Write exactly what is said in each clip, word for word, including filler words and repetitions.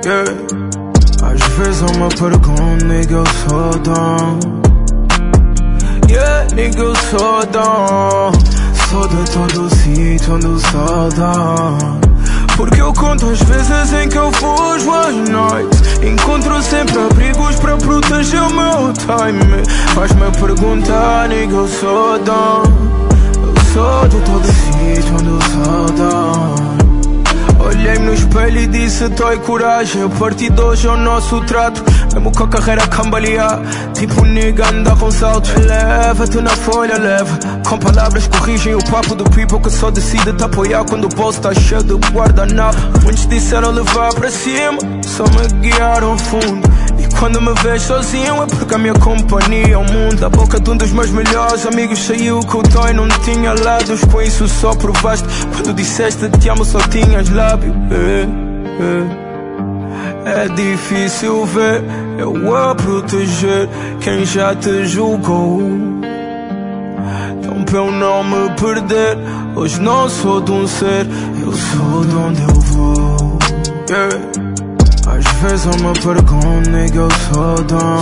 Yeah. Às vezes eu me pergunto, nigga, eu sou dom. Yeah, nigga, eu sou dom. Sou de todo o sítio onde o sol dá. Porque eu conto as vezes em que eu fujo às noites. Encontro sempre abrigos para proteger o meu time. Faz-me perguntar, nigga, eu sou dom. Eu sou de todo o sítio onde o sol dá. Olhei-me no espelho e disse, toi coragem. A partir de hoje é o nosso trato. Mesmo com a carreira a cambalear, tipo nigga anda com saltos. Leva-te na folha, leva. Com palavras corrigem o papo do people que só decide te apoiar quando o bolso tá cheio de guardanapo. Muitos disseram levar para cima, só me guiaram ao fundo. E quando me vês sozinho é porque a minha companhia é o mundo. Da boca de um dos meus melhores amigos saiu que o toy não tinha lados. Com isso só provaste. Quando disseste te amo só tinhas lábios. É, é. É difícil ver eu a proteger quem já te julgou. Então pra eu não me perder, hoje não sou de um ser, eu sou de onde eu vou. Yeah. Às vezes eu me pergunto, nigga, eu sou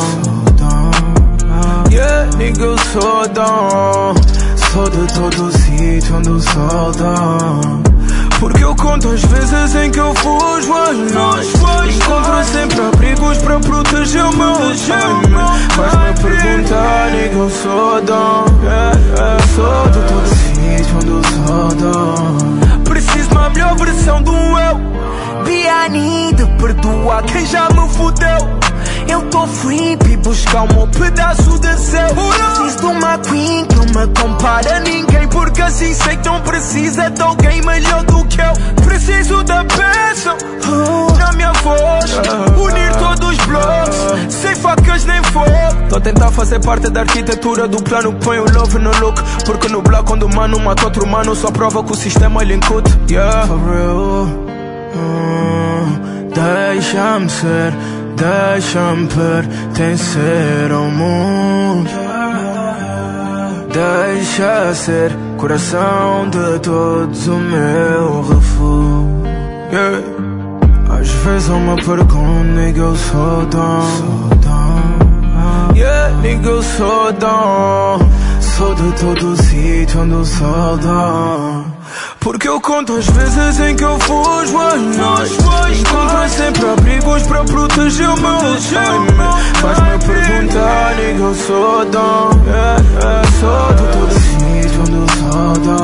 dom. Yeah, nigga, eu sou dom. Sou de todo o sítio onde o sol dá. Porque eu conto as vezes em que eu fujo às noites. Encontro sempre abrigos para proteger o meu time. Faz-me perguntar, nigga, eu sou dom. Yeah, yeah. Sou de todo o sítio onde o sol dá. Preciso de uma melhor versão do eu. I need, perdoa quem já me fudeu. Eu tô free pra buscar um pedaço de céu. Preciso de uma queen que não me compara a ninguém. Porque assim sei que não precisa de alguém melhor do que eu. Preciso da bênção uh, na minha voz, unir todos os blocos, sem facas nem fogo. Tô a tentar fazer parte da arquitetura do plano. Põe o love no look, porque no bloco quando o mano mata outro mano, só prova que o sistema ele incute. Yeah, for real. uh, Deixa-me ser, deixa-me pertencer ao mundo. Deixa ser coração de todos o meu refúgio. Yeah. Às vezes eu me pergunto, nigga, eu sou dom. Yeah, nigga, eu sou dom. Sou de todo o sítio onde o sol dá. Porque eu conto as vezes em que eu fujo às noites. Encontro sempre abrigos para proteger o meu time. Faz-me perguntar, nigga, eu sou dom. Yeah, yeah. Sou de todo o sítio onde o sol dá.